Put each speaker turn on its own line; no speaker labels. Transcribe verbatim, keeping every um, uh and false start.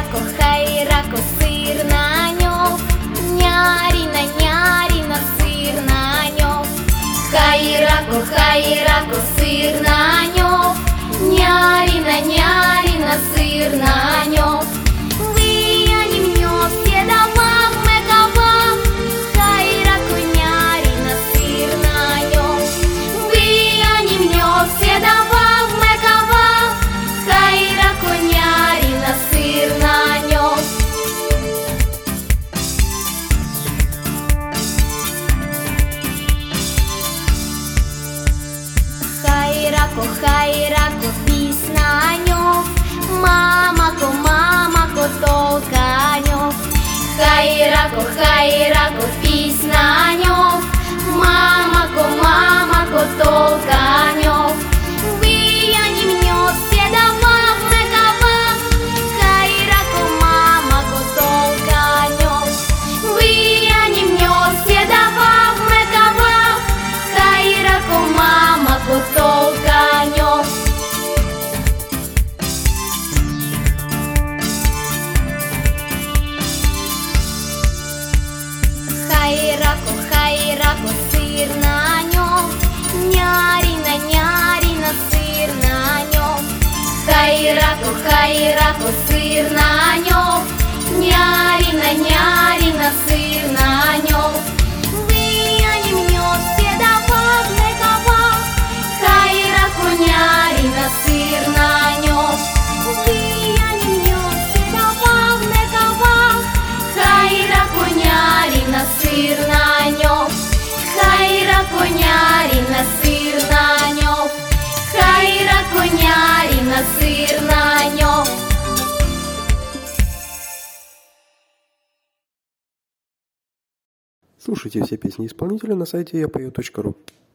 Хайрако, хайрако, сир на ньов, няріна, няріна, сир на ньов. Хайрако, хайрако, сир на ньов, няріна, няріна, сир на ньов. Вияни в ньов седова мекова, хайрако, няріна, сир на ньов. Вияни в ньов седова мекова, хайрако, няріна, сир на ньов. Хайрако, хайрако, пісна ньов, мамако, мамако, толка ньов. Хайрако, хайрако, пісна ньов, мамако, мамако, толка ньов. Вияни в ньов седова мекова, хайрако, мамако, толка ньов. Вияни в ньов седова мекова, хайрако, мамако, толка ньов. Хайрако, хайрако, сир на ньов, няріна, няріна, сир на ньов. Хайрако, хайрако, сир на ньов, няріна, няріна, сир на ньов. Вияни в ньов седова мекова, хайрако, няріна, сир на ньов. Вияни в ньов седова мекова, хайрако, няріна, сир на ньов. Хайрако, няріна, сир на ньов. Хайрако, няріна, сир на ньов.
Слушайте все песни исполнителя на сайте я пою точка ру.